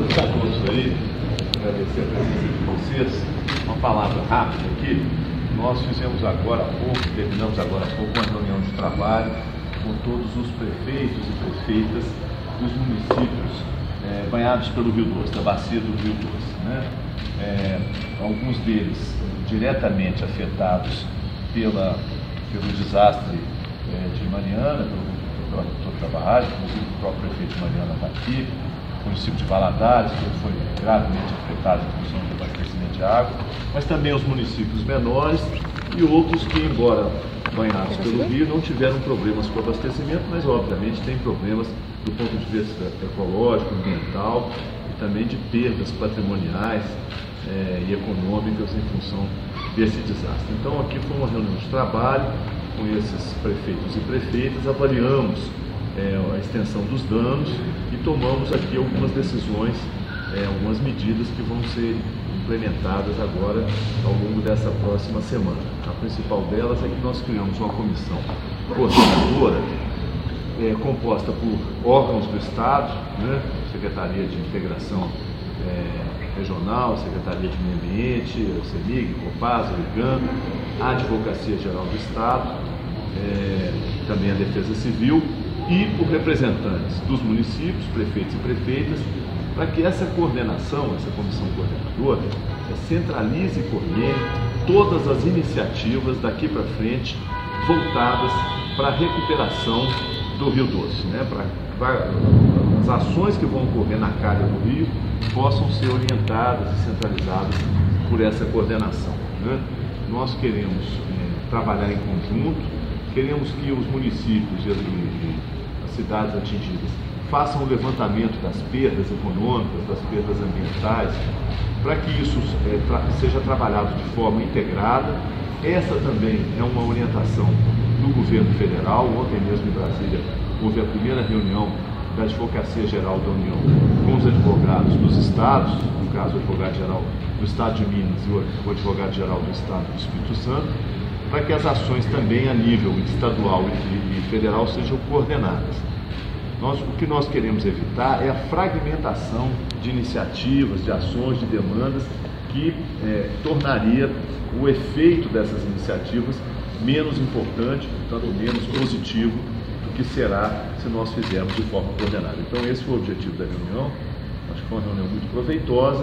noite a todos aí, agradecer a presença de vocês. Uma palavra rápida aqui. Nós fizemos agora há pouco, terminamos agora há pouco, uma reunião de trabalho com todos os prefeitos e prefeitas dos municípios banhados pelo Rio Doce, da bacia do Rio Doce, né? Alguns deles diretamente afetados pelo desastre de Mariana, pela ruptura da barragem, inclusive o próprio prefeito de Mariana está aqui, o município de Valadares, que foi gravemente afetado em função do abastecimento de água, mas também os municípios menores e outros que, embora banhados pelo rio, não tiveram problemas com o abastecimento, mas obviamente tem problemas do ponto de vista ecológico, ambiental e também de perdas patrimoniais e econômicas em função desse desastre. Então aqui foi uma reunião de trabalho com esses prefeitos e prefeitas, avaliamos a extensão dos danos e tomamos aqui algumas decisões, algumas medidas que vão ser implementadas agora ao longo dessa próxima semana. A principal delas é que nós criamos uma comissão coordenadora composta por órgãos do Estado, né? Secretaria de Integração Regional, Secretaria de Meio Ambiente, o CEMIG, Copasa, o IGAM, a Advocacia Geral do Estado, também a Defesa Civil e por representantes dos municípios, prefeitos e prefeitas, para que essa coordenação, essa comissão coordenadora, centralize e coordene todas as iniciativas daqui para frente voltadas para a recuperação do Rio Doce, né? Para as ações que vão ocorrer na calha do rio possam ser orientadas e centralizadas por essa coordenação, né? Nós queremos trabalhar em conjunto, queremos que os municípios e as cidades atingidas façam o levantamento das perdas econômicas, das perdas ambientais, para que isso seja trabalhado de forma integrada. Essa também é uma orientação do governo federal. Ontem mesmo em Brasília houve a primeira reunião da Advocacia Geral da União com os advogados dos estados, no caso o advogado-geral do estado de Minas e o advogado-geral do estado do Espírito Santo, para que as ações também a nível estadual e federal sejam coordenadas. O que nós queremos evitar é a fragmentação de iniciativas, de ações, de demandas que tornaria o efeito dessas iniciativas menos importante, portanto menos positivo do que será se nós fizermos de forma coordenada. Então esse foi o objetivo da reunião. Acho que foi uma reunião muito proveitosa,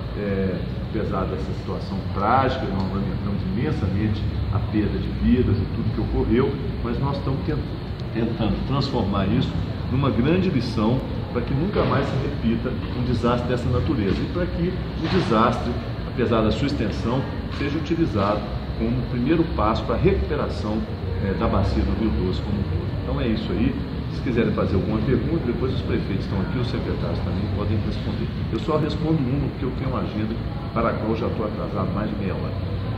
apesar dessa situação trágica. Nós lamentamos imensamente a perda de vidas e tudo que ocorreu, mas nós estamos tentando transformar isso numa grande lição para que nunca mais se repita um desastre dessa natureza e para que o desastre, apesar da sua extensão, seja utilizado como primeiro passo para a recuperação da bacia do Rio Doce como um todo. Então é isso aí. Se quiserem fazer alguma pergunta, depois os prefeitos estão aqui, os secretários também podem responder. Eu só respondo uma porque eu tenho uma agenda para a qual eu já estou atrasado mais de meia hora.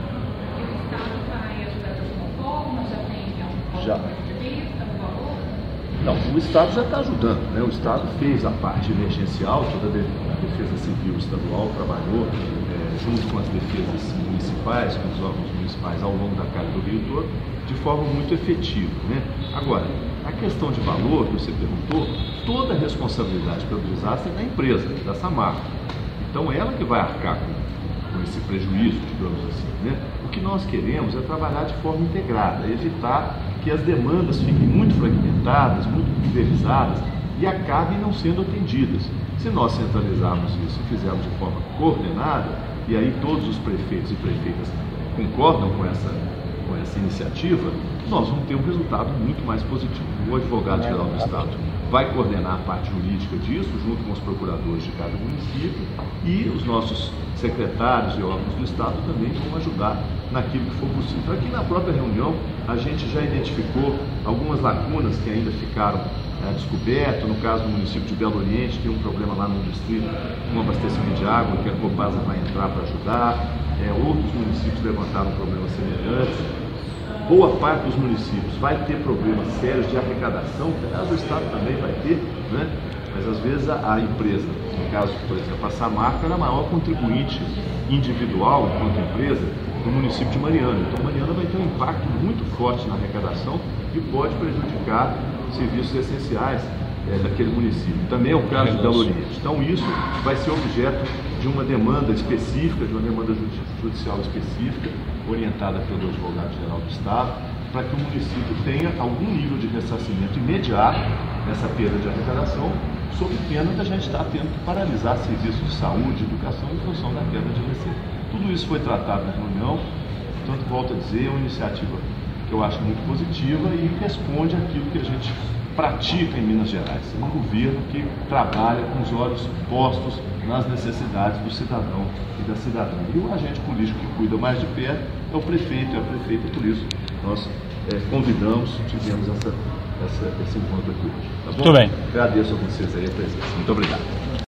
O Estado vai ajudar de alguma forma? Já tem alguma Já. prevista, um valor? Não, o Estado já está ajudando, né? O Estado fez a parte emergencial, toda a Defesa Civil Estadual trabalhou junto com as defesas municipais, com os órgãos municipais ao longo da calha do Rio todo, de forma muito efetiva, né? Agora, a questão de valor que você perguntou, toda a responsabilidade pelo desastre é da empresa, da Samarco. Então, ela que vai arcar com esse prejuízo, digamos assim, né? O que nós queremos é trabalhar de forma integrada, evitar que as demandas fiquem muito fragmentadas, muito pulverizadas e acabem não sendo atendidas. Se nós centralizarmos isso e fizermos de forma coordenada, e aí todos os prefeitos e prefeitas concordam com essa iniciativa, nós vamos ter um resultado muito mais positivo. O advogado-geral do Estado vai coordenar a parte jurídica disso, junto com os procuradores de cada município, e os nossos secretários e órgãos do Estado também vão ajudar naquilo que for possível. Aqui na própria reunião, a gente já identificou algumas lacunas que ainda ficaram descobertas. No caso do município de Belo Oriente, tem um problema lá no distrito com abastecimento de água, que a Copasa vai entrar para ajudar. Outros municípios levantaram problemas semelhantes. Boa parte dos municípios vai ter problemas sérios de arrecadação, que aliás o Estado também vai ter, né? Mas às vezes a empresa, no caso, por exemplo, a Samarco, era a maior contribuinte individual, enquanto empresa, do município de Mariana. Então Mariana vai ter um impacto muito forte na arrecadação e pode prejudicar serviços essenciais daquele município. Também é o caso de Belo Horizonte. Então isso vai ser objeto de uma demanda específica, de uma demanda judicial específica, orientada pelo advogado-geral do Estado, para que o município tenha algum nível de ressarcimento imediato nessa perda de arrecadação, sob pena da gente estar tendo que paralisar serviços de saúde, de educação em função da queda de receita. Tudo isso foi tratado na reunião, portanto, volto a dizer, é uma iniciativa que eu acho muito positiva e responde àquilo que a gente pratica em Minas Gerais. É um governo que trabalha com os olhos postos nas necessidades do cidadão e da cidadã. E o agente político que cuida mais de perto é o prefeito, é a prefeita, por isso nós convidamos, tivemos esse encontro aqui hoje. Tá bom? Muito bem. Agradeço a vocês aí a presença. Muito obrigado.